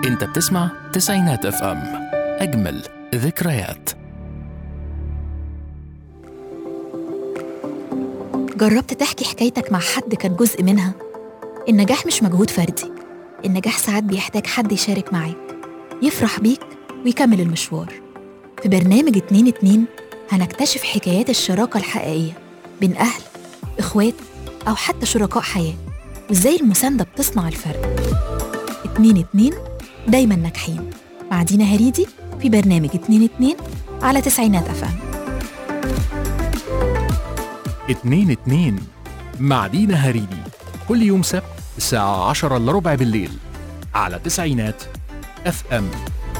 انت بتسمع تسعينات اف ام، اجمل ذكريات. جربت تحكي حكايتك مع حد كان جزء منها؟ النجاح مش مجهود فردي، النجاح ساعات بيحتاج حد يشارك معاك، يفرح بيك ويكمل المشوار. في برنامج 2-2 هنكتشف حكايات الشراكة الحقيقية بين أهل، إخوات أو حتى شركاء حياة، وإزاي المساندة بتصنع الفرق. 2-2 دايما ناجحين مع دينا هريدي في برنامج 2-2 على تسعينات أف أم. 2-2 مع دينا هريدي كل يوم سبت الساعة 10:15 بالليل على تسعينات اف ام.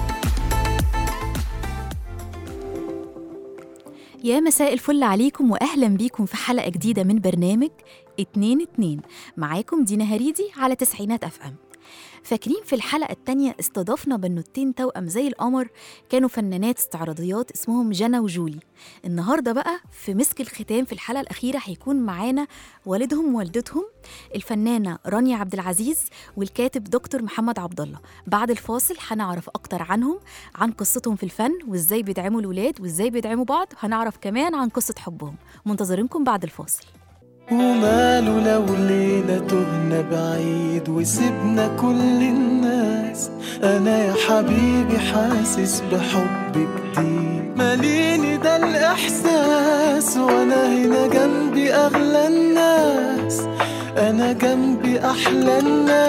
يا مساء الفل عليكم وأهلا بيكم في حلقة جديدة من برنامج 2-2. معاكم دينا هريدي على تسعينات أف أم. فاكرين في الحلقة التانية استضافنا بنوتين توأم زي القمر، كانوا فنانات استعراضيات اسمهم جنى وجولي. النهاردة بقى في مسك الختام في الحلقة الأخيرة هيكون معانا والدهم ووالدتهم الفنانة رانيا عبد العزيز والكاتب دكتور محمد عبد الله. بعد الفاصل هنعرف أكتر عنهم، عن قصتهم في الفن وإزاي بيدعموا الولاد وإزاي بيدعموا بعض، هنعرف كمان عن قصة حبهم. منتظرينكم بعد الفاصل. وماله لو ليلة تهنا بعيد وسبنا كل الناس، أنا يا حبيبي حاسس بحب جديد ماليني ده الإحساس، وأنا هنا جنبي أغلى الناس، أنا جنبي أحلى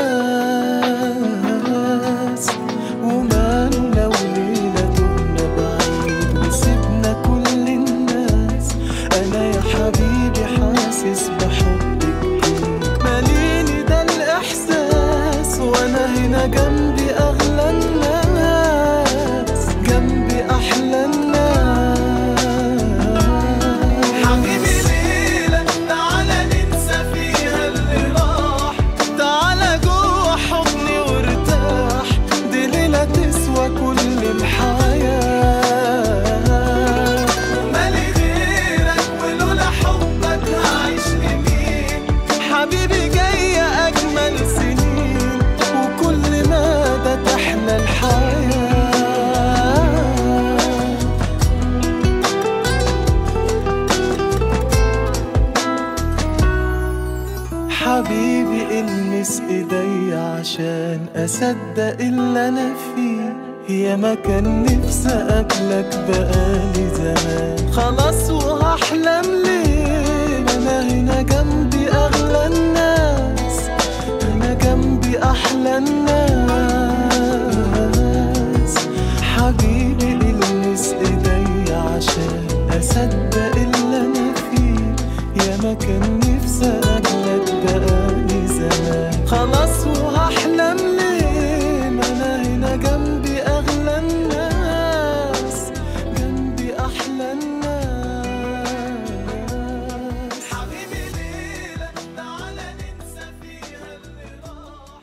الناس. وماله لو ليلة تهنا بعيد وسبنا كل الناس، أنا يا حبيبي حاسس بحبك ماليني ده الإحساس، وأنا هنا جنبي أغلى الناس، جنبي أحلى الناس. حبيبي ليلة تعالى ننسى فيها اللي راح، تعالى جوه حضني وارتاح، دي ليلة تسوى كل الحياة. حبيبي جاية أجمل سنين وكل مدى تحلى الحياة. حبيبي المس إيدي عشان أصدق اللي أنا فيه، يا ما كان نفسي أقابلك بقالي زمان، خلاص وهحلم ليه، أنا هنا جنبي أغلى الناس، أنا جنبي أحلى الناس. حبيبي المس إيدي عشان أصدق اللي أنا فيه، يا ما كان نفسي أقابلك بقالي زمان، خلاص وهحلم ليه، ما أنا هنا جنبي أغلى الناس، جنبي أحلى الناس. حبيبي ليلة تعالى ننسى فيها اللي راح.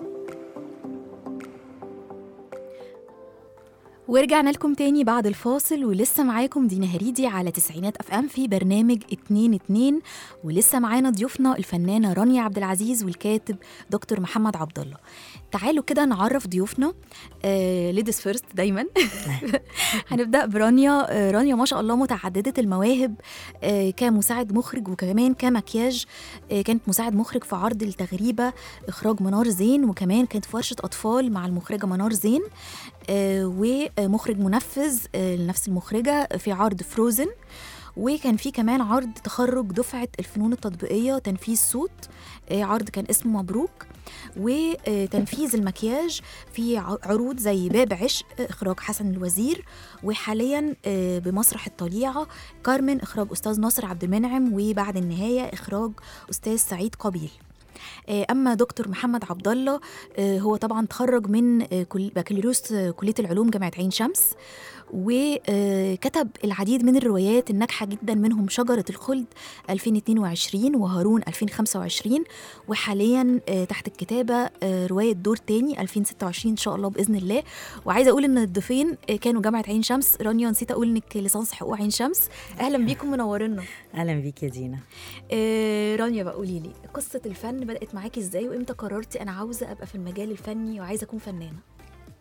ورجعنا لكم تاني بعد الفاصل، ولسه معاكم دينا هريدي على تسعينات أف أم في برنامج 2-2، ولسه معانا ضيوفنا الفنانة رانيا عبد العزيز والكاتب دكتور محمد عبد الله. تعالوا كده نعرف ضيوفنا. ليديز فيرست دايما. هنبدأ برانيا. رانيا ما شاء الله متعددة المواهب، كمساعد مخرج وكمان كمكياج. كانت مساعد مخرج في عرض التغريبة إخراج منار زين، وكمان كانت في ورشة أطفال مع المخرجة منار زين، ومخرج منفذ لنفس المخرجة في عرض فروزن، وكان في كمان عرض تخرج دفعة الفنون التطبيقية تنفيذ صوت، عرض كان اسمه مبروك، وتنفيذ المكياج في عروض زي باب عشق إخراج حسن الوزير، وحاليا بمسرح الطليعة كارمن إخراج أستاذ ناصر عبد المنعم، وبعد النهاية إخراج أستاذ سعيد قبيل. أما دكتور محمد عبد الله هو طبعا تخرج من بكالوريوس كلية العلوم جامعة عين شمس، وكتب العديد من الروايات الناجحة جدا، منهم شجرة الخلد 2022 وهارون 2025، وحاليا تحت الكتابة رواية دور تاني 2026 إن شاء الله بإذن الله. وعايزة أقول إن الضيفين كانوا جامعة عين شمس. رانيا نسيت أقول إنك ليسانس حقوق عين شمس. أهلا بيكم، منورنا. أهلا بيك يا دينا. رانيا بقى قولي لي قصة الفن بدأت معاكي إزاي، وإمتى قررتي أنا عاوزة أبقى في المجال الفني وعايزة أكون فنانة؟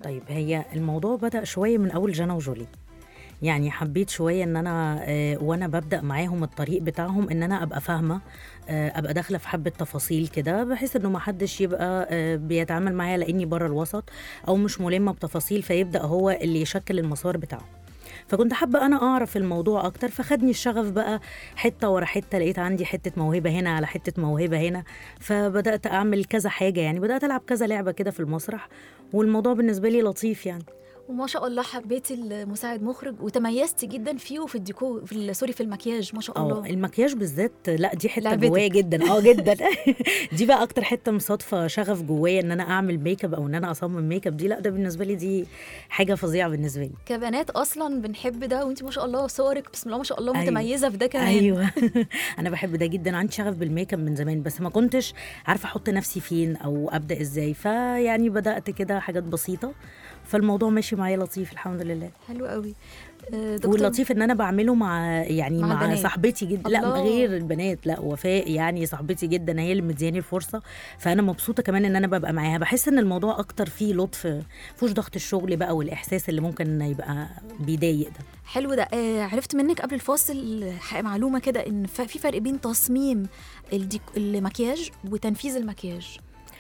طيب هي الموضوع بدأ شوية من أول جانا وجولي. يعني حبيت شوية ان انا وانا ببدأ معاهم الطريق بتاعهم ان انا ابقى فاهمة، ابقى داخلة في حبة تفاصيل كده، بحيث انه ما حدش يبقى بيتعامل معايا لاني بره الوسط او مش ملمة بتفاصيل، فيبدأ هو اللي يشكل المسار بتاعه. فكنت حابة أنا أعرف الموضوع أكتر، فخدني الشغف بقى حتة ورا حتة، لقيت عندي حتة موهبة هنا على حتة موهبة هنا، فبدأت أعمل كذا حاجة، يعني بدأت ألعب كذا لعبة كده في المسرح، والموضوع بالنسبة لي لطيف يعني. وما شاء الله حبيتي المساعد مخرج وتميزتي جدا فيه وفي الديكور سوري في المكياج ما شاء الله. المكياج بالذات لا دي حته لعبتك. جوايا جدا جدا. دي بقى اكتر حته مصادفه شغف جوايا ان انا اعمل ميك اب او ان انا اصمم ميك اب، دي لا ده بالنسبه لي دي حاجه فظيعه بالنسبه لي. كبنات اصلا بنحب ده، وانت ما شاء الله صورك بسم الله ما شاء الله متميزه في ده كمان. ايوه. انا بحب ده جدا، عندي شغف بالميك اب من زمان، بس ما كنتش عارفه احط نفسي فين او ابدا ازاي، فيعني بدات كده حاجات بسيطه، فالموضوع ماشي معايا لطيف الحمد لله. حلو قوي. واللطيف ان انا بعمله مع مع صاحبتي جدا. لا غير البنات، لا وفاء يعني صاحبتي جدا هي اللي مدياني الفرصه، فانا مبسوطه كمان ان انا ببقى معاها. بحس ان الموضوع اكتر فيه لطف، فيهوش ضغط الشغل بقى والاحساس اللي ممكن يبقى بيضايق ده. حلو ده. عرفت منك قبل الفاصل معلومه كده ان في فرق بين تصميم المكياج وتنفيذ المكياج.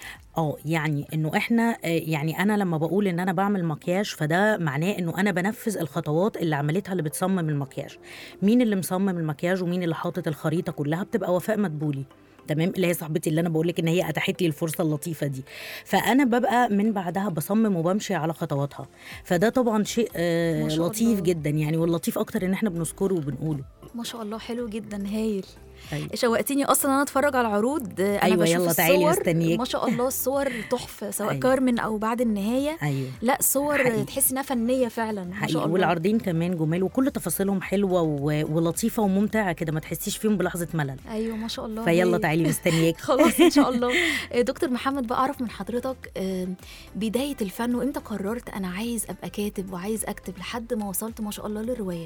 يعني انه احنا يعني انا لما بقول ان انا بعمل مكياج فده معناه انه انا بنفذ الخطوات اللي عملتها اللي بتصمم المكياج. مين اللي مصمم المكياج ومين اللي حاطط الخريطه كلها؟ بتبقى وفاء مدبولي، تمام، اللي هي صاحبتي اللي انا بقولك ان هي اتاحت لي الفرصه اللطيفه دي، فانا ببقى من بعدها بصمم وبمشي على خطواتها. فده طبعا شيء لطيف جدا يعني، واللطيف اكتر ان احنا بنذكره وبنقوله. ما شاء الله حلو جدا هايل. أيوة. شوقتيني اصلا انا اتفرج على العروض. انا أيوة بشوف يلا تعالي مستنياك. ما شاء الله الصور تحفه سواء أيوة. كارمن او بعد النهايه. أيوة. لا صور تحسي انها فنيه فعلا ما شاء الله. والعرضين كمان جمال وكل تفاصيلهم حلوه ولطيفه وممتعه كده، ما تحسيش فيهم بلحظه ملل. ايوه ما شاء الله. فيلا تعالي مستنياك. خلاص ان شاء الله. دكتور محمد بقى اعرف من حضرتك بدايه الفن وامتى قررت انا عايز ابقى كاتب وعايز اكتب لحد ما وصلت ما شاء الله للروايات؟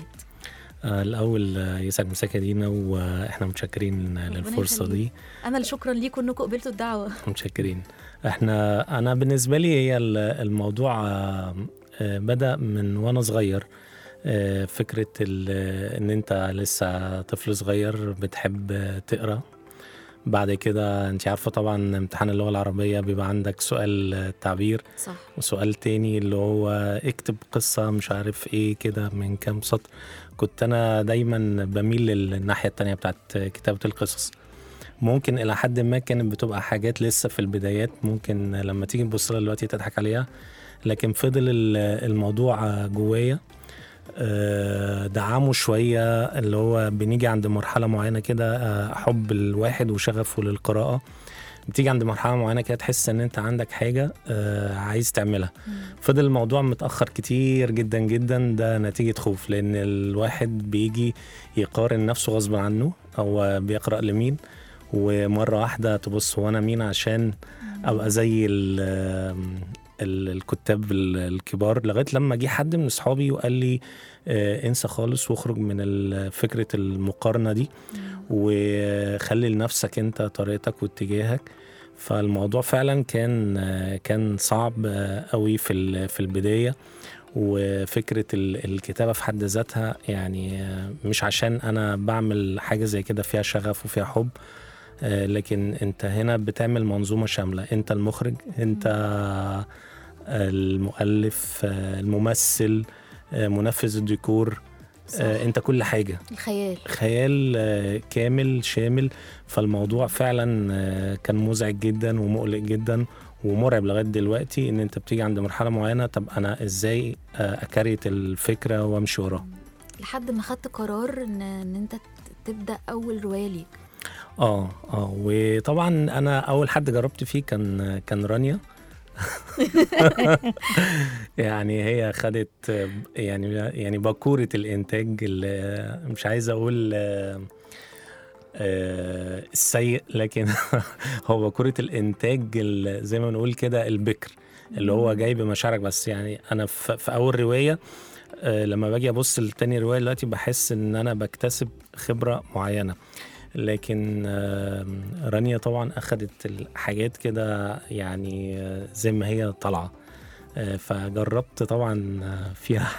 الأول يسعد مساك دينا، وإحنا متشكرين للفرصة دي. أنا اللي شكرا ليكم إنكم قبلتوا الدعوة. متشكرين. أنا بالنسبة لي هي الموضوع بدأ من وأنا صغير. فكرة إن أنت لسه طفل صغير بتحب تقرأ. بعد كده انت عارفة طبعا امتحان اللغة العربية بيبقى عندك سؤال تعبير، صح، وسؤال تاني اللي هو اكتب قصة مش عارف ايه كده من كام سطر. كنت انا دايما بميل للناحية التانية بتاعت كتابة القصص. ممكن الى حد ما كانت بتبقى حاجات لسه في البدايات، ممكن لما تيجي تبص لها دلوقتي تضحك عليها، لكن فضل الموضوع جوايا. دعمه شوية، اللي هو بنيجي عند مرحلة معينة كده حب الواحد وشغفه للقراءة، بتيجي عند مرحلة معينة كده تحس ان انت عندك حاجة عايز تعملها. فضل الموضوع متأخر كتير جدا جدا، ده نتيجة خوف، لان الواحد بيجي يقارن نفسه غصب عنه او بيقرأ لمين، ومرة واحدة تبص وانا مين عشان ابقى زي الكتاب الكبار. لغاية لما جه حد من اصحابي وقال لي انسى خالص واخرج من فكرة المقارنة دي، وخلي لنفسك انت طريقتك واتجاهك. فالموضوع فعلا كان صعب قوي في البداية. وفكرة الكتابة في حد ذاتها يعني مش عشان انا بعمل حاجة زي كده فيها شغف وفيها حب، لكن انت هنا بتعمل منظومة شاملة. انت المخرج، انت المؤلف، الممثل، منفذ الديكور، انت كل حاجة. خيال كامل شامل. فالموضوع فعلا كان مزعج جدا ومقلق جدا ومرعب لغاية دلوقتي، ان انت بتيجي عند مرحلة معينة طب انا ازاي اكريت الفكرة وامشي وراها، لحد ما خدت قرار ان انت تبدأ اول رواية ليك. وطبعا انا اول حد جربت فيه كان رانيا. يعني هي خدت يعني باكورة الانتاج، اللي مش عايز اقول السيء، لكن هو باكورة الانتاج زي ما بنقول كده البكر، اللي هو جاي بمشاعرك بس. يعني انا في اول رواية لما باجي ابص لتاني رواية دلوقتي بحس ان انا بكتسب خبرة معينة، لكن رانيا طبعا أخدت الحاجات كده يعني زي ما هي طالعة. فجربت طبعا فيها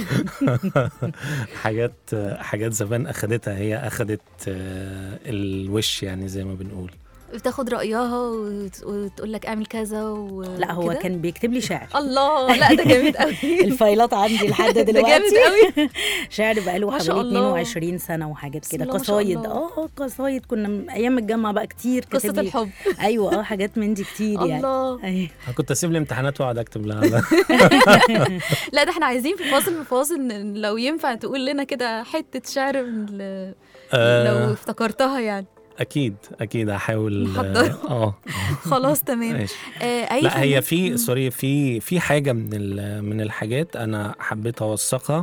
حاجات زمان أخدتها، هي أخدت الوش يعني زي ما بنقول. بتاخد رأيها وتقول لك اعمل كذا لا هو كان بيكتب لي شعر. الله، لا ده جامد قوي. الفايلات عندي لحد دلوقتي ده جامد قوي. شعر بقاله حوالي 22 سنة وحاجات كده، قصايد. قصايد كنا ايام الجامعة بقى كتير قصة الحب. ايوه حاجات من دي كتير يعني. الله. كنت اسيب لي امتحانات واقعد اكتب لها. لا ده احنا عايزين في فاصل لو ينفع تقول لنا كده حتة شعر لو افتكرتها يعني. اكيد هحاول. خلاص تمام. لا هي في حاجه من الحاجات انا حبيت اوثقها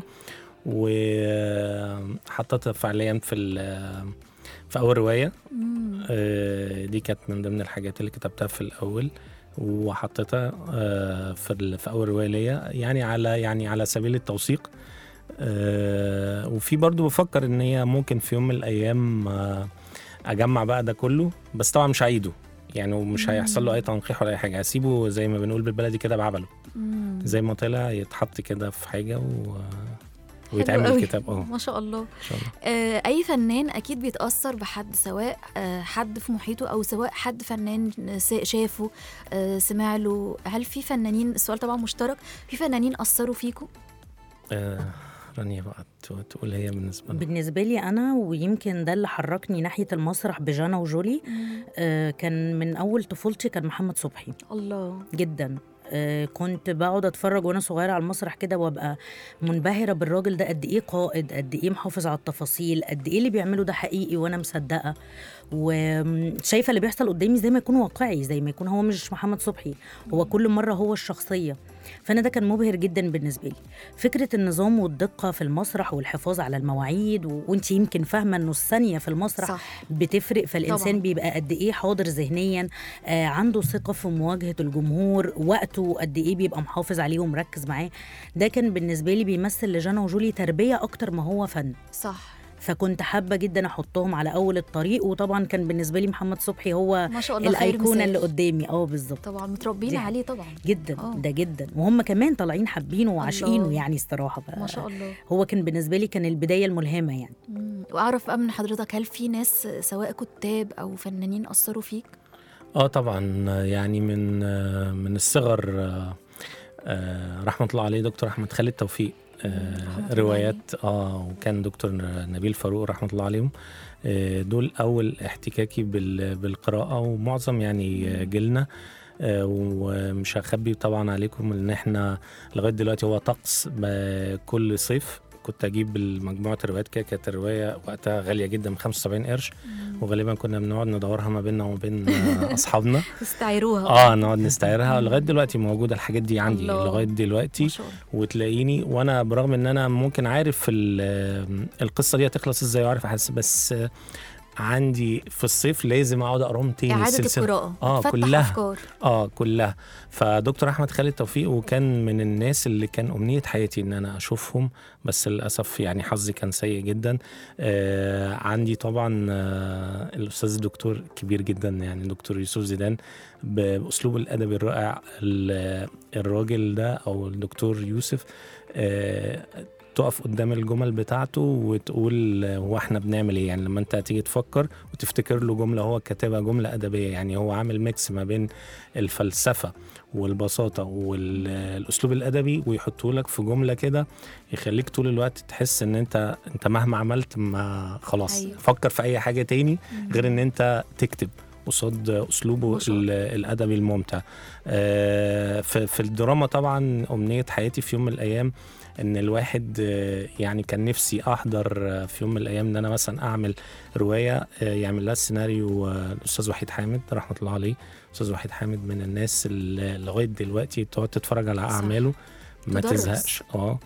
وحطيتها فعليا في اول روايه. دي كانت من ضمن الحاجات اللي كتبتها في الاول وحطيتها في اول روايه ليا، يعني على سبيل التوثيق. وفي برضو بفكر ان هي ممكن في يوم من الايام اجمع بقى ده كله، بس طبعا مش هعيده يعني، ومش هيحصل له اي تنقيح ولا اي حاجه، هسيبه زي ما بنقول بالبلدي كده بعبله، زي ما طلع يتحط كده في حاجه ويتعمل كتاب. ما شاء الله. اي فنان اكيد بيتاثر بحد، سواء حد في محيطه او سواء حد فنان شافه سمع له. هل في فنانين، السؤال طبعا مشترك، في فنانين اثروا فيكم؟ رانيا بقى تقول هي بالنسبة لي أنا، ويمكن ده اللي حركني ناحية المسرح بجانا وجولي. كان من أول طفولتي كان محمد صبحي. الله. جدا. كنت بقعد أتفرج وأنا صغيرة على المسرح كده وأبقى منبهرة بالراجل ده، قد إيه قائد، قد إيه محافظ على التفاصيل، قد إيه اللي بيعمله ده حقيقي وأنا مصدقة وشايفة اللي بيحصل قدامي زي ما يكون واقعي، زي ما يكون هو مش محمد صبحي، هو كل مرة هو الشخصية. فأنا ده كان مبهر جدا بالنسبة لي. فكرة النظام والدقة في المسرح والحفاظ على المواعيد، وانت يمكن فاهمة انه الثانية في المسرح صح. بتفرق، فالإنسان طبعا بيبقى قد ايه حاضر ذهنيا، عنده ثقة في مواجهة الجمهور، وقته قد ايه بيبقى محافظ عليه ومركز معاه. ده كان بالنسبة لي بيمثل لجانا وجولي تربية أكتر ما هو فن. صح. فكنت حابة جدا أحطهم على أول الطريق، وطبعا كان بالنسبة لي محمد صبحي هو ما شاء الله الأيقونة اللي قدامي. بالظبط. طبعا متربيين عليه طبعا جدا. ده جدا، وهم كمان طالعين حابينه وعاشقينه يعني الصراحة. ما شاء الله. هو كان بالنسبة لي كان البداية الملهمة يعني. وأعرف بقى من حضرتك، هل في ناس سواء كتاب أو فنانين أثروا فيك؟ طبعا يعني من الصغر رحمة الله عليه دكتور أحمد خالد توفيق. روايات وكان دكتور نبيل فاروق رحمة الله عليهم. دول أول احتكاكي بالقراءة، ومعظم يعني جيلنا. ومش هخبي طبعا عليكم ان احنا لغاية دلوقتي هو طقس كل صيف كنت اجيب مجموعه الروايات كده. كانت الروايه وقتها غاليه جدا ب 75 قرش، وغالبا كنا بنقعد ندورها ما بيننا وبين اصحابنا تستعيروها. نقعد نستعيرها. لغايه دلوقتي موجوده الحاجات دي عندي لغايه دلوقتي، وتلاقيني وانا برغم ان انا ممكن عارف القصه دي هتخلص ازاي وعارف احس، بس عندي في الصيف لازم اقعد اقراهم تاني. إعادة القراءة كلها أفكار. كلها. فدكتور احمد خالد توفيق، وكان من الناس اللي كان امنية حياتي ان انا اشوفهم، بس للاسف يعني حظي كان سيء جدا. عندي طبعا الاستاذ الدكتور كبير جدا يعني دكتور يوسف زيدان باسلوبه الادبي الرائع. الراجل ده او الدكتور يوسف تقف قدام الجمل بتاعته وتقول هو احنا بنعمل ايه. يعني لما انت تيجي تفكر وتفتكر له جملة هو كاتبها جملة أدبية، يعني هو عامل ميكس ما بين الفلسفة والبساطة والأسلوب الأدبي، ويحطه لك في جملة كده يخليك طول الوقت تحس ان انت مهما عملت ما خلاص. أيوه. فكر في اي حاجة تاني غير ان انت تكتب قصاد أسلوبه الأدبي الممتع. في الدراما طبعا أمنية حياتي في يوم من الأيام ان الواحد يعني كان نفسي احضر في يوم من الايام ان انا مثلا اعمل روايه يعمل لها السيناريو الاستاذ وحيد حامد رحمه الله عليه. الاستاذ وحيد حامد من الناس اللي لغايه دلوقتي تقعد تتفرج على اعماله ما تزهقش.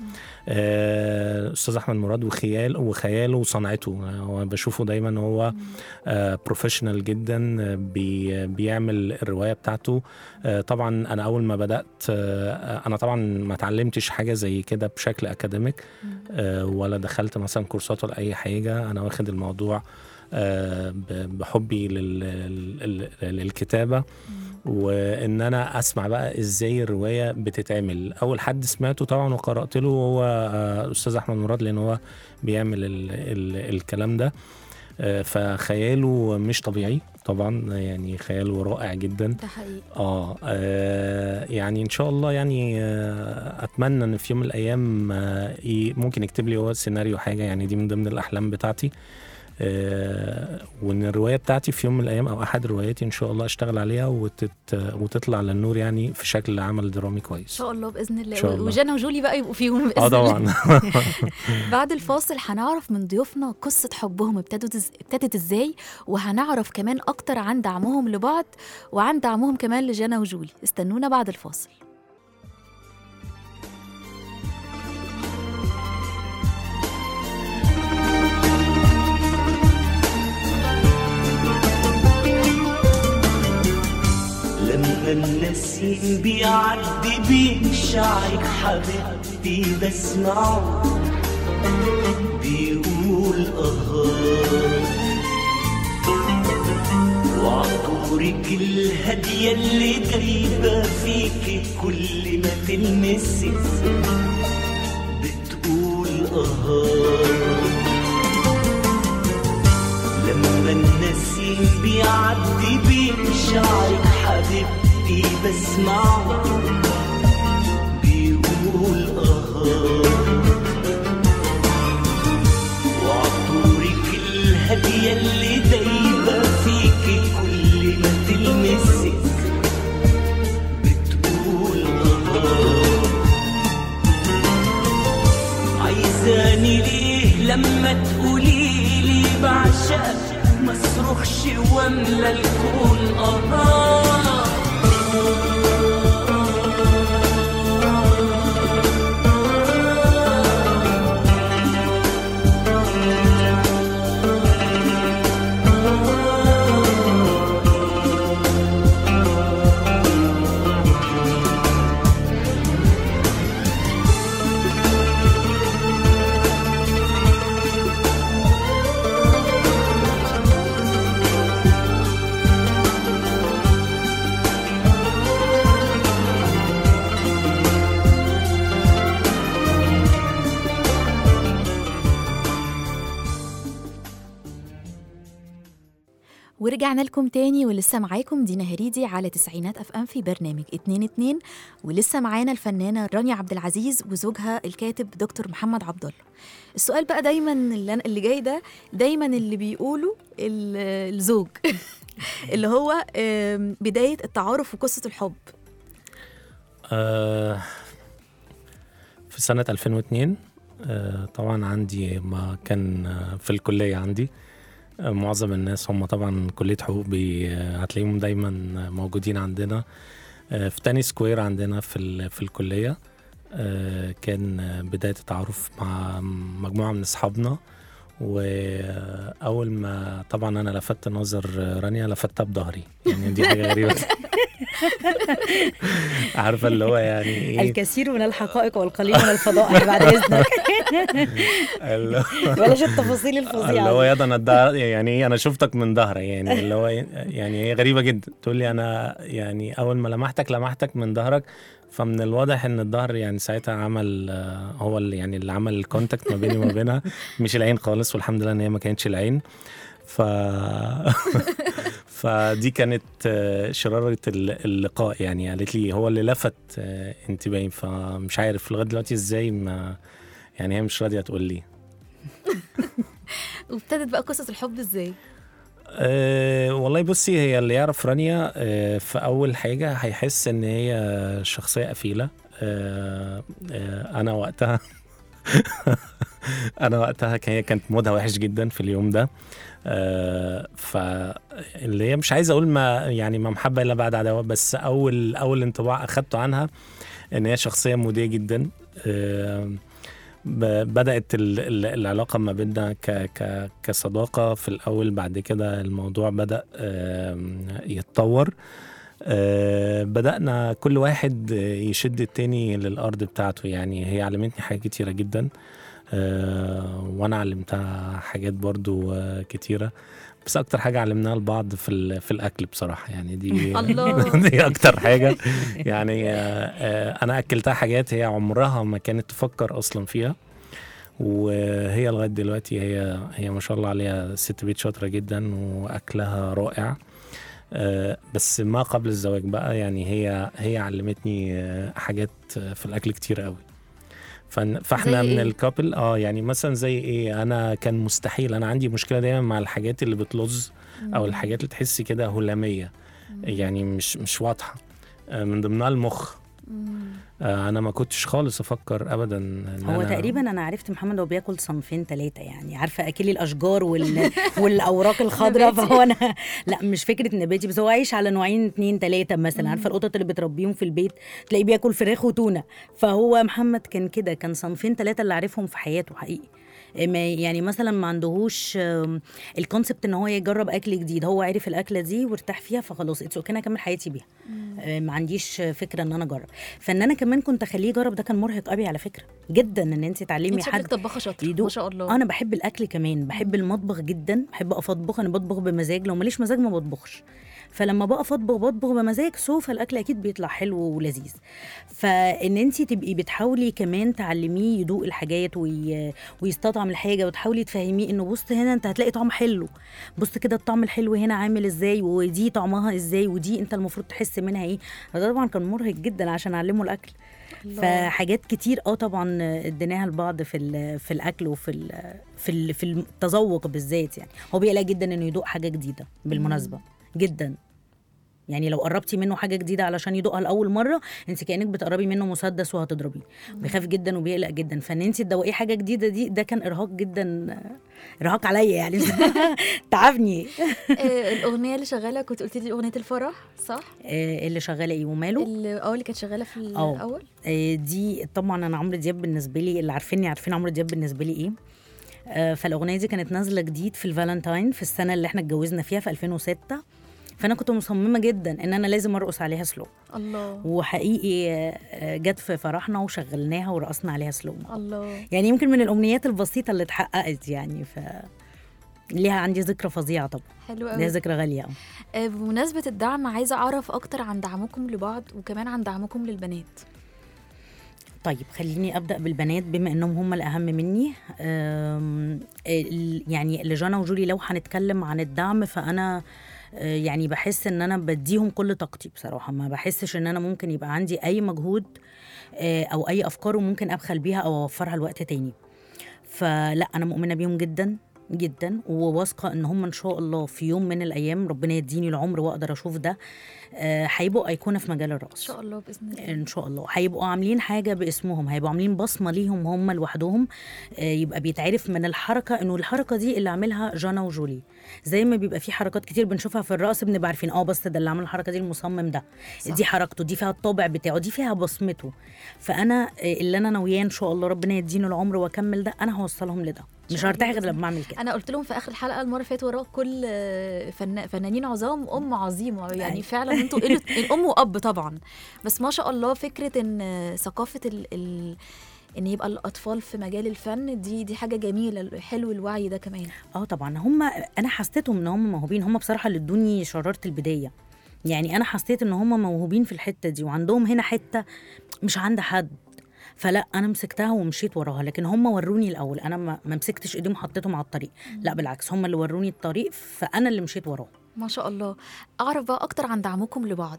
استاذ احمد مراد وخياله وصنعته، هو بشوفه دايما هو بروفيشنال جدا بيعمل الروايه بتاعته. طبعا انا اول ما بدات انا طبعا ما اتعلمتش حاجه زي كده بشكل اكاديميك، ولا دخلت مثلا كورسات ولا اي حاجه. انا واخد الموضوع بحبي للكتابه وان انا اسمع بقى ازاي الروايه بتتعمل. اول حد سمعته طبعا وقرات له هو الاستاذ احمد مراد، لان هو بيعمل الكلام ده. فخياله مش طبيعي طبعا، يعني خياله رائع جدا. ده حقيقي. يعني ان شاء الله، يعني اتمنى ان في يوم من الايام ممكن يكتب لي هو سيناريو حاجه، يعني دي من ضمن الاحلام بتاعتي. وان الروايه بتاعتي في يوم من الايام او احد رواياتي ان شاء الله اشتغل عليها وتطلع للنور، يعني في شكل عمل درامي كويس ان شاء الله باذن إن شاء الله. الله. وجانا وجولي بقى يبقوا فيهم باذن طبعا. الله. بعد الفاصل هنعرف من ضيوفنا قصه حبهم ابتدت ازاي، وهنعرف كمان اكتر عن دعمهم لبعض وعن دعمهم كمان لجانا وجولي. استنونا بعد الفاصل. لما النسيم بيعدي بين شعرك حبيبتي بسمعه بيقول وعطورك الهدية اللي دايبة فيكي كل ما تلمسي بتقول لما النسيم بيعدي بين شعرك حبيبتي بسمعه بيقول وعطورك الهدية اللي دايبة فيكي كل ما تلمسك بتقول عايزاني ليه لما تقوليلي بعشقك ما صرخش واملى الكون ورجعنا لكم تاني، ولسه معاكم دينا هريدي على تسعينات اف ام في برنامج 2-2. ولسه معانا الفنانة رانيا عبد العزيز وزوجها الكاتب دكتور محمد عبد الله. السؤال بقى دايما اللي جاي ده دايما اللي بيقوله الزوج اللي هو بداية التعارف وقصة الحب. في سنة 2002 طبعا عندي ما كان في الكلية عندي معظم الناس هم طبعا كلية حقوق هتلاقيهم دايما موجودين عندنا في تاني سكوير عندنا في الكلية. كان بداية التعارف مع مجموعة من أصحابنا، وأول ما طبعا أنا لفت نظر رانيا لفتها بظهري، يعني دي حاجة غريبة. عارفة اللي هو يعني إيه؟ الكثير من الحقائق والقليل من الفضائح بعد إذنك. بلاش التفاصيل الفظيعة اللي هو يضا الدهر، يعني إيه أنا شفتك من ظهري، يعني اللي هو يعني هي غريبة جدا. تقول لي أنا يعني أول ما لمحتك من ظهرك، فمن الواضح ان الظهر يعني ساعتها عمل هو اللي يعني اللي عمل الكونتاكت ما بيني وما بينها، مش العين خالص، والحمد لله ان هي ما كانتش العين. فدي كانت شرارة اللقاء، يعني قالت لي هو اللي لفت انتباهي. فمش عارف لغاية دلوقتي ازاي ما يعني هي مش راضية تقول لي. وابتدت بقى قصة الحب ازاي؟ والله بصي، هي اللي يعرف رانيا في أول حاجة هيحس إن هي شخصية قفيلة. أنا وقتها هي كانت مودها وحش جدا في اليوم ده. فاللي هي مش عايز أقول ما محبة إلا بعد عداوة، بس أول انطباع أخدته عنها إن هي شخصية مودية جدا. بدأت العلاقة ما بيننا كصداقة في الأول، بعد كده الموضوع بدأ يتطور. بدأنا كل واحد يشد التاني للأرض بتاعته، يعني هي علمتني حاجات كتيرة جدا، وأنا علمتها حاجات برضو كتيرة. بس اكتر حاجه علمناها لبعض في الاكل بصراحه، يعني دي الله. دي اكتر حاجه. يعني انا اكلتها حاجات هي عمرها ما كانت تفكر اصلا فيها، وهي لغايه دلوقتي هي ما شاء الله عليها ست بيت شاطره جدا واكلها رائع. بس ما قبل الزواج بقى يعني هي علمتني حاجات في الاكل كتير قوي. فاحنا من الكابل يعني مثلا زي ايه، انا كان مستحيل، انا عندي مشكله دايما مع الحاجات اللي بتلظ او الحاجات اللي تحسي كده هلاميه، يعني مش واضحه، من ضمنها المخ. انا ما كنتش خالص افكر ابدا إن هو تقريبا انا عرفت محمد هو بياكل صنفين 3 يعني، عارفه اكلي الاشجار والاوراق الخضراء. فهو انا لا مش فكره نباتي، بس هو عايش على نوعين 2 3 مثلا. عارفه القطط اللي بتربيهم في البيت تلاقيه بياكل فراخ وتونه، فهو محمد كان كده، كان صنفين 3 اللي عارفهم في حياته حقيقي. يعني مثلا ما عندهوش الكونسبت ان هو يجرب اكل جديد، هو عارف الاكله دي وارتاح فيها فخلاص اتس اوكي انا اكمل حياتي بيها. ما عنديش فكره ان انا اجرب. فان انا كمان كنت اخليه يجرب ده كان مرهق قوي على فكره جدا، ان انت تعلمي حد طباخه شاطره ما شاء الله. انا بحب الاكل كمان، بحب المطبخ جدا، بحب اقف اطبخ. انا بطبخ بمزاج، لو ماليش مزاج ما بطبخش. فلما بقف بطبخ بمزاج سوف الاكل اكيد بيطلع حلو ولذيذ. فان انت تبقي بتحاولي كمان تعلميه يدوق الحاجات ويستطعم الحاجه، وتحاولي تفهميه انه بص هنا انت هتلاقي طعم حلو، بص كده الطعم الحلو هنا عامل ازاي، ودي طعمها ازاي، ودي انت المفروض تحس منها ايه. ده طبعا كان مرهق جدا عشان اعلمه الاكل. فحاجات كتير طبعا اديناها لبعض في الاكل في التذوق بالذات. يعني هو بيقلق جدا انه يدوق حاجه جديده بالمناسبه جدا. يعني لو قربتي منه حاجه جديده علشان يدوقها لاول مره، انت كانك بتقربي منه مسدس وهتضربيه. بيخاف جدا وبيقلق جدا. فان انت تدوقيه حاجه جديده ده كان ارهاق جدا، ارهاق عليا يعني. تعبني. الاغنيه اللي شغاله كنت قلتي لي اغنيه الفرح صح؟ اللي شغاله ايه وماله، اللي كانت شغاله في الاول. دي طبعا انا عمرو دياب بالنسبه لي، اللي عارفين عمرو دياب بالنسبه لي ايه. فالاغنيه دي كانت نازله جديد في الفالنتاين في السنه اللي احنا اتجوزنا فيها في 2006. فانا كنت مصممه جدا ان انا لازم ارقص عليها سلو. الله. وحقيقي جت في فرحنا وشغلناها ورقصنا عليها سلو. الله. يعني يمكن من الامنيات البسيطه اللي اتحققت يعني. ليها عندي ذكرى فظيعه طبعا. حلو قوي. ليها ذكرى غاليه. بمناسبه الدعم عايزه اعرف اكتر عن دعمكم لبعض وكمان عن دعمكم للبنات. طيب خليني أبدأ بالبنات بما أنهم هم الأهم مني. يعني لجانا وجولي لو هنتكلم عن الدعم فأنا يعني بحس ان انا بديهم كل طاقتي بصراحه. ما بحسش ان انا ممكن يبقى عندي اي مجهود او اي افكار وممكن ابخل بيها او اوفرها لوقت تاني. فلا انا مؤمنه بيهم جدا جدا، وواثقه ان هم ان شاء الله في يوم من الايام ربنا يديني العمر واقدر اشوف ده هيبقوا ايقونه في مجال الرقص ان شاء الله باذن الله. ان شاء الله هيبقوا عاملين حاجه باسمهم، هيبقوا عاملين بصمه ليهم هم لوحدهم. يبقى بيتعرف من الحركه انه الحركه دي اللي عاملها جانا وجولي. زي ما بيبقى في حركات كتير بنشوفها في الرقص بنبقى عارفين بس ده اللي عمل الحركه دي المصمم ده صح. دي حركته، دي فيها الطابع بتاعه، دي فيها بصمته. فانا اللي انا ناوياه ان شاء الله ربنا يديني العمر واكمل ده، انا هوصلهم لده. مش هرتاح غير لما اعمل كده. انا قلت لهم في اخر الحلقه المره اللي فاتت وراء كل فنانين عظام عظيمه يعني. فعلا انتوا الام واب طبعا، بس ما شاء الله فكره ان ثقافه ان يبقى الاطفال في مجال الفن دي حاجه جميله. حلو الوعي ده كمان. طبعا انا حسيتهم ان هم موهوبين. هم بصراحه اللي ادوني شراره البدايه. يعني انا حسيت ان هم موهوبين في الحته دي وعندهم هنا حته مش عند حد. فلا انا مسكتها ومشيت وراها. لكن هم وروني الاول، انا ما مسكتش ايديهم حطيتهم على الطريق. لا بالعكس، هم اللي وروني الطريق فانا اللي مشيت وراه. ما شاء الله. اعرف بقى اكتر عن دعمكم لبعض.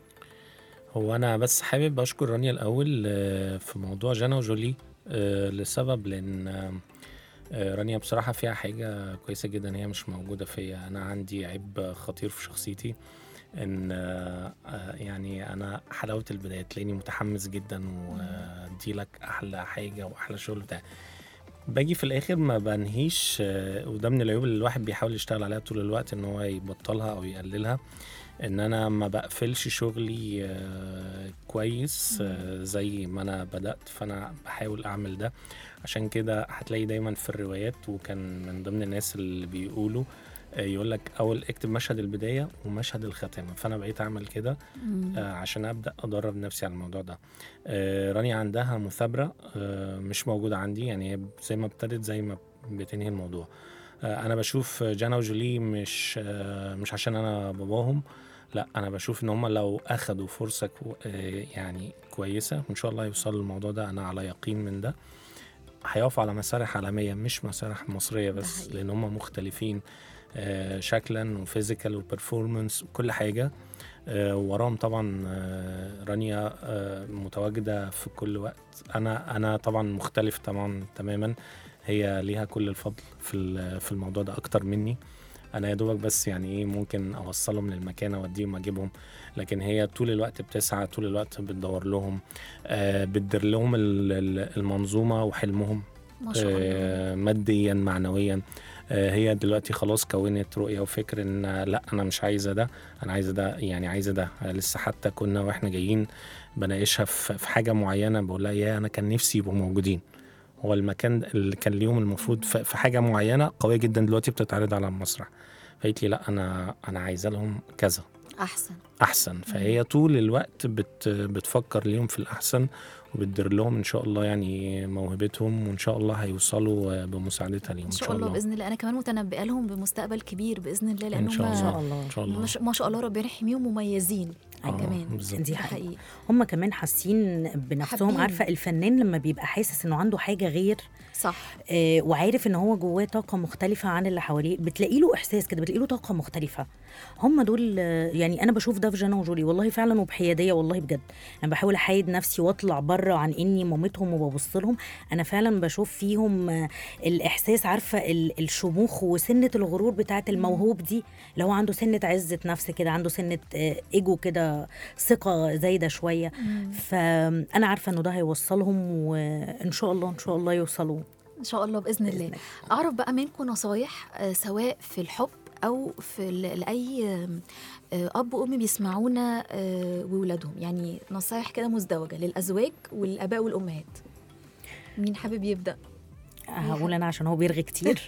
هو انا بس حابب اشكر رانيا الاول في موضوع جانا وجولي لسبب، لان رانيا بصراحه فيها حاجه كويسه جدا هي مش موجوده فيا. انا عندي عيب خطير في شخصيتي، ان يعني انا حلاوه البدايه تلاقيني متحمس جدا وادي لك احلى حاجه واحلى شغل بتاع، باجي في الاخر ما بنهيش. وده من العيوب اللي الواحد بيحاول يشتغل عليها طول الوقت، ان هو يبطلها او يقللها. ان انا ما بقفلش شغلي كويس زي ما انا بدأت. فانا بحاول اعمل ده. عشان كده هتلاقي دايما في الروايات، وكان من ضمن الناس اللي بيقولوا يقول لك اول اكتب مشهد البدايه ومشهد الختامه. فانا بقيت اعمل كده عشان ابدا ادرب نفسي على الموضوع ده. رانيا عندها مثابره مش موجوده عندي. يعني هي زي ما ابتدت زي ما بتنهي الموضوع. انا بشوف جانا وجولي مش عشان انا باباهم، لا انا بشوف ان هم لو اخدوا فرصه يعني كويسه ان شاء الله يوصلوا للموضوع ده. انا على يقين من ده. هيقفوا على مسارح عالميه مش مسارح مصريه بس، لان هم مختلفين شكلا وفيزيكال وبرفورمانس وكل حاجه. وراهم طبعا رانيا متواجده في كل وقت. انا طبعا مختلف طبعا تماما، هي ليها كل الفضل في الموضوع ده اكتر مني. انا يا دوبك بس يعني ايه ممكن اوصلهم للمكان اوديهم اجيبهم، لكن هي طول الوقت بتسعى، طول الوقت بتدور لهم، بتدير لهم المنظومه وحلمهم ما شاء الله. ماديا معنويا. هي دلوقتي خلاص كونت رؤيه وفكر ان لا انا مش عايزه ده، انا عايزه ده، يعني عايزه ده. لسه حتى كنا واحنا جايين بناقشها في حاجه معينه، بقول لها يا انا كان نفسي يبقوا موجودين. هو المكان اللي كان اليوم المفروض في حاجه معينه قويه جدا دلوقتي بتتعرض على المسرح، فقالت لي لا انا عايزه لهم كذا احسن. فهي طول الوقت بتفكر ليهم في الاحسن وبتدير لهم ان شاء الله يعني موهبتهم، وان شاء الله هيوصلوا بمساعدتها ليهم ان شاء الله باذن الله. انا كمان متنبئه لهم بمستقبل كبير باذن الله، لانهم ان شاء الله ما شاء الله ربنا يحميهم مميزين كمان. دي حقيقي. هم كمان حاسين بنفسهم. عارفه الفنان لما بيبقى حاسس انه عنده حاجه غير صح وعارف ان هو جواه طاقه مختلفه عن اللي حواليه، بتلاقي له احساس كده، بتلاقي له طاقه مختلفه. هم دول يعني انا بشوف ده في جانا وجولي والله فعلا وبحياديه والله بجد. انا بحاول احايد نفسي واطلع بره عن اني مامتهم وببص لهم. انا فعلا بشوف فيهم الاحساس، عارفه الشموخ وسنه الغرور بتاعه الموهوب دي، اللي هو عنده سنه عزه نفس كده، عنده سنه ايجو كده، ثقه زايده شويه. فانا عارفه انه ده هيوصلهم، وان شاء الله يوصلوا ان شاء الله باذن الله. اعرف بقى منكم نصايح سواء في الحب او في لاي اب وام بيسمعونا وولادهم، يعني نصايح كده مزدوجه للازواج والاباء والامهات. مين حابب يبدا؟ هقول انا عشان هو بيرغي كتير.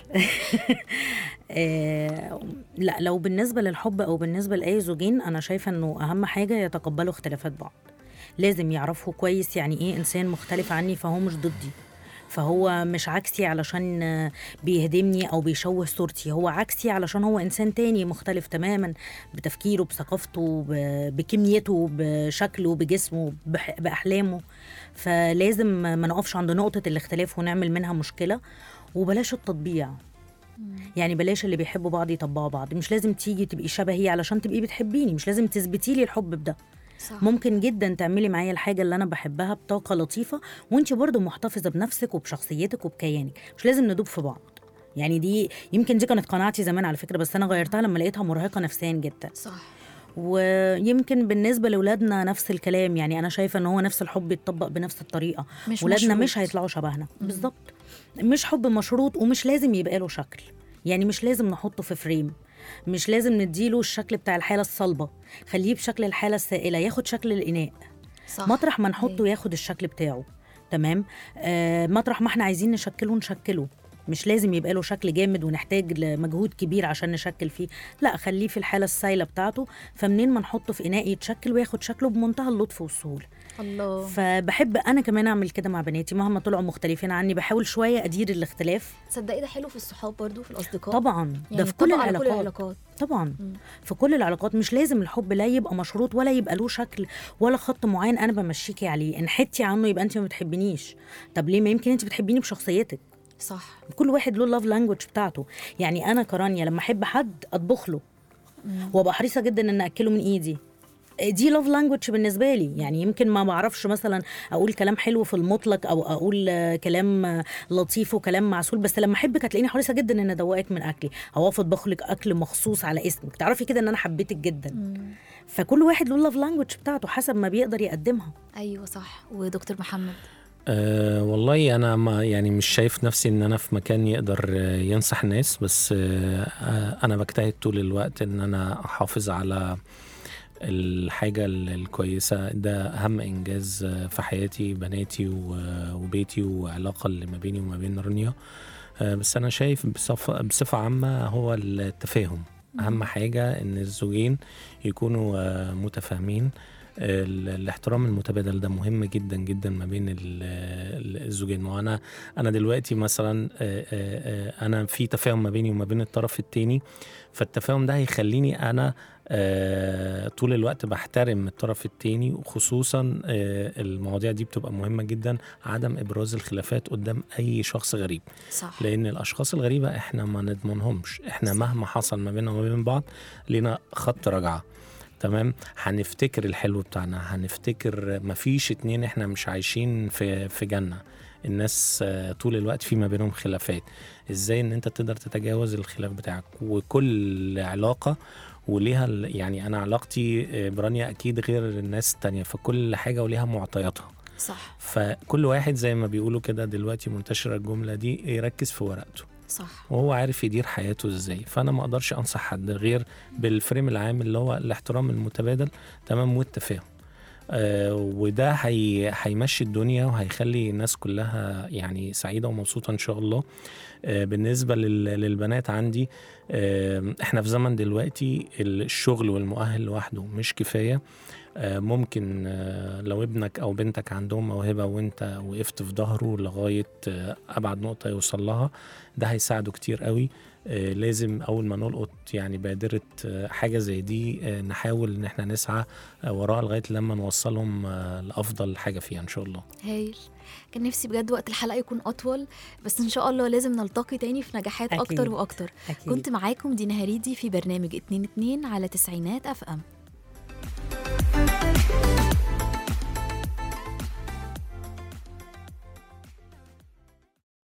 لا لو بالنسبه للحب او بالنسبه لاي زوجين، انا شايفه انه اهم حاجه يتقبلوا اختلافات بعض. لازم يعرفوا كويس يعني ايه انسان مختلف عني، فهو مش ضدي، فهو مش عكسي علشان بيهدمني أو بيشوه صورتي، هو عكسي علشان هو إنسان تاني مختلف تماما بتفكيره، بثقافته، بكميته، بشكله، بجسمه، بأحلامه. فلازم ما نقفش عند نقطة الاختلاف ونعمل منها مشكلة. وبلاش التطبيع، يعني بلاش اللي بيحبوا بعض يطبعوا بعض. مش لازم تيجي تبقي شبهي علشان تبقي بتحبيني، مش لازم تثبتي لي الحب بده. صح. ممكن جدا تعملي معايا الحاجة اللي أنا بحبها بطاقة لطيفة وانتي برضو محتفظة بنفسك وبشخصيتك وبكيانك. مش لازم ندوب في بعض. يعني دي يمكن دي كانت قناعتي زمان على فكرة، بس أنا غيرتها لما لقيتها مرهقة نفسيا جدا. صح. ويمكن بالنسبة لأولادنا نفس الكلام، يعني أنا شايفة أنه هو نفس الحب يتطبق بنفس الطريقة. ولادنا مش هيطلعوا شبهنا بالضبط. مش حب مشروط، ومش لازم يبقى له شكل، يعني مش لازم نحطه في فريم، مش لازم نديله الشكل بتاع الحالة الصلبة، خليه بشكل الحالة السائلة، ياخد شكل الإناء. صح. مطرح ما نحطه ياخد الشكل بتاعه. تمام. مطرح ما احنا عايزين نشكله، مش لازم يبقى له شكل جامد ونحتاج لمجهود كبير عشان نشكل فيه، لا خليه في الحالة السائلة بتاعته، فمنين ما نحطه في إناء يتشكل وياخد شكله بمنتهى اللطف والسهولة. الله. فبحب أنا كمان أعمل كده مع بناتي مهما طلعوا مختلفين عني، بحاول شوية أدير الاختلاف. تصدقي ده حلو في الصحاب برضو، في الأصدقاء طبعا، يعني ده في كل العلاقات طبعا. في كل العلاقات مش لازم الحب لا يبقى مشروط ولا يبقى له شكل ولا خط معين أنا بمشيكي عليه. إن حتي عنه يبقى أنت ما بتحبينيش. طب ليه؟ ما يمكن أنت بتحبيني بشخصيتك. صح. كل واحد له اللاف لانجوج بتاعته. يعني أنا كرانيا لما أحب حد أطبخ له وابقى حريصة جدا إن أكله من إيدي، دي love language بالنسبة لي. يعني يمكن ما بعرفش مثلا أقول كلام حلو في المطلق أو أقول كلام لطيف وكلام معسول، بس لما أحبك هتلاقيني حريصة جدا إن أدوقك من أكلي أو أطبخ لك أكل مخصوص على اسمك، تعرفي كده إن أنا حبيتك جدا. فكل واحد له love language بتاعته حسب ما بيقدر يقدمها. أيوة صح. ودكتور محمد؟ والله أنا ما يعني مش شايف نفسي إن أنا في مكان يقدر ينصح الناس، بس أنا بجتهد طول الوقت إن أنا أحافظ على الحاجة الكويسة. ده أهم إنجاز في حياتي، بناتي وبيتي وعلاقة اللي ما بيني وما بين رانيا. بس أنا شايف بصفة عامة هو التفاهم. أهم حاجة إن الزوجين يكونوا متفاهمين. الاحترام المتبادل ده مهم جدا جدا ما بين الزوجين. وانا دلوقتي مثلا انا في تفاهم ما بيني وما بين الطرف التاني، فالتفاهم ده هيخليني انا طول الوقت بحترم الطرف التاني، وخصوصا المواضيع دي بتبقى مهمة جدا، عدم إبراز الخلافات قدام أي شخص غريب. صح. لأن الأشخاص الغريبة إحنا ما نضمنهمش، إحنا مهما حصل ما بيننا وما بين بعض لنا خط رجعة. تمام، هنفتكر الحلو بتاعنا، هنفتكر مفيش اتنين احنا مش عايشين في جنة. الناس طول الوقت في ما بينهم خلافات. ازاي ان انت تقدر تتجاوز الخلاف بتاعك؟ وكل علاقة وليها يعني انا علاقتي برانيا اكيد غير الناس التانية، فكل حاجة وليها معطياتها. صح. فكل واحد زي ما بيقولوا كده دلوقتي منتشرة الجملة دي، يركز في ورقته. صح. وهو عارف يدير حياته ازاي. فانا ما اقدرش انصح حد غير بالفريم العام اللي هو الاحترام المتبادل، تمام، والتفاهم. وده هيمشي الدنيا وهيخلي الناس كلها يعني سعيدة ومبسوطة ان شاء الله. بالنسبة للبنات عندي، احنا في زمن دلوقتي الشغل والمؤهل لوحده مش كفاية. ممكن لو ابنك او بنتك عندهم موهبة وانت وقفت في ظهره لغاية ابعد نقطة يوصل لها، ده هيساعده كتير قوي. لازم اول ما نلقط يعني بادرة حاجة زي دي نحاول ان احنا نسعى وراها لغاية لما نوصلهم لأفضل حاجة فيها ان شاء الله. هايل. كان نفسي بجد وقت الحلقة يكون أطول، بس إن شاء الله لازم نلتقي تاني في نجاحات أكيد. أكتر وأكتر. أكيد. كنت معاكم دينا هريدي في برنامج 2-2 على 90 FM.